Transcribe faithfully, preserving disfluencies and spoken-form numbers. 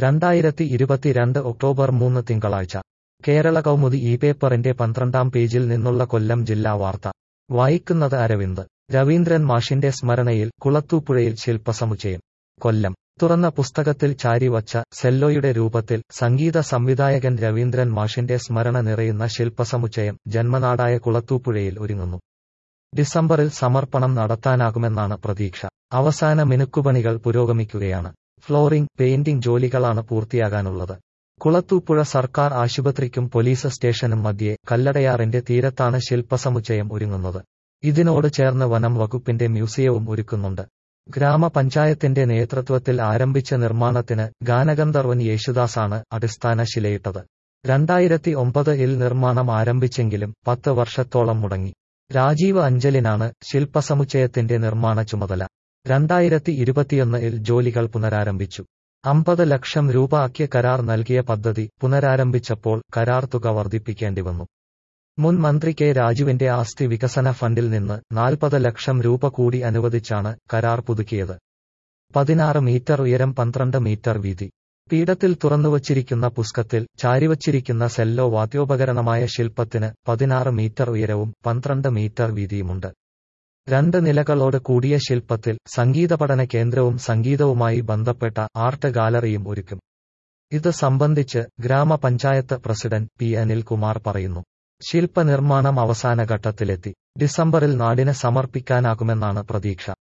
രണ്ടായിരത്തി ഇരുപത്തിരണ്ട് ഒക്ടോബർ മൂന്ന് തിങ്കളാഴ്ച കേരള കൗമുദി ഈ പേപ്പറിന്റെ പന്ത്രണ്ടാം പേജിൽ നിന്നുള്ള കൊല്ലം ജില്ലാ വാർത്ത വായിക്കുന്നത് അരവിന്ദ്. രവീന്ദ്രൻ മാഷിന്റെ സ്മരണയിൽ കുളത്തൂപ്പുഴയിൽ ശില്പസമുച്ചയം. കൊല്ലം. തുറന്ന പുസ്തകത്തിൽ ചാരിവച്ച സെല്ലോയുടെ രൂപത്തിൽ സംഗീത സംവിധായകൻ രവീന്ദ്രൻ മാഷിന്റെ സ്മരണ നിറയുന്ന ശില്പസമുച്ചയം ജന്മനാടായ കുളത്തൂപ്പുഴയിൽ ഒരുങ്ങുന്നു. ഡിസംബറിൽ സമർപ്പണം നടത്താനാകുമെന്നാണ് പ്രതീക്ഷ. അവസാന മിനുക്കുപണികൾ പുരോഗമിക്കുകയാണ്. ഫ്ലോറിംഗ്, പെയിന്റിംഗ് ജോലികളാണ് പൂർത്തിയാകാനുള്ളത്. കുളത്തൂപ്പുഴ സർക്കാർ ആശുപത്രിക്കും പോലീസ് സ്റ്റേഷനും മധ്യേ കല്ലടയാറിന്റെ തീരത്താണ് ശില്പസമുച്ചയം ഒരുങ്ങുന്നത്. ഇതിനോട് ചേർന്ന് വനം വകുപ്പിന്റെ മ്യൂസിയവും ഒരുക്കുന്നുണ്ട്. ഗ്രാമപഞ്ചായത്തിന്റെ നേതൃത്വത്തിൽ ആരംഭിച്ച നിർമ്മാണത്തിന് ഗാനഗന്ധർവൻ യേശുദാസാണ് അടിസ്ഥാന ശിലയിട്ടത്. രണ്ടായിരത്തി ഒമ്പത് ഇൽ നിർമ്മാണം ആരംഭിച്ചെങ്കിലും പത്ത് വർഷത്തോളം മുടങ്ങി. രാജീവ് അഞ്ചലിനാണ് ശില്പസമുച്ചയത്തിന്റെ നിർമ്മാണ ചുമതല. രണ്ടായിരത്തി ഇരുപത്തിയൊന്ന് ഇൽ ജോലികൾ പുനരാരംഭിച്ചു. അമ്പത് ലക്ഷം രൂപ ആക്കിയ കരാർ നൽകിയ പദ്ധതി പുനരാരംഭിച്ചപ്പോൾ കരാർ തുക വർദ്ധിപ്പിക്കേണ്ടി വന്നു. മുൻ മന്ത്രി കെ രാജുവിന്റെ ആസ്തി വികസന ഫണ്ടിൽ നിന്ന് നാൽപ്പത് ലക്ഷം രൂപ കൂടി അനുവദിച്ചാണ് കരാർ പുതുക്കിയത്. പതിനാറ് മീറ്റർ ഉയരം, പന്ത്രണ്ട് മീറ്റർ വീതി. പീഠത്തിൽ തുറന്നുവച്ചിരിക്കുന്ന പുസ്തകത്തിൽ ചാരിവച്ചിരിക്കുന്ന സെല്ലോ വാദ്യോപകരണമായ ശില്പത്തിന് പതിനാറ് മീറ്റർ ഉയരവും പന്ത്രണ്ട് മീറ്റർ വീതിയുമുണ്ട്. രണ്ട് നിലകളോട് കൂടിയ ശില്പത്തിൽ സംഗീത പഠന കേന്ദ്രവും സംഗീതവുമായി ബന്ധപ്പെട്ട ആർട്ട് ഗാലറിയും ഒരുക്കും. ഇത് സംബന്ധിച്ച് ഗ്രാമപഞ്ചായത്ത് പ്രസിഡന്റ് പി അനിൽകുമാർ പറയുന്നു. ശില്പ നിർമ്മാണം അവസാന ഘട്ടത്തിലെത്തി. ഡിസംബറിൽ നാടിന് സമർപ്പിക്കാനാകുമെന്നാണ് പ്രതീക്ഷ.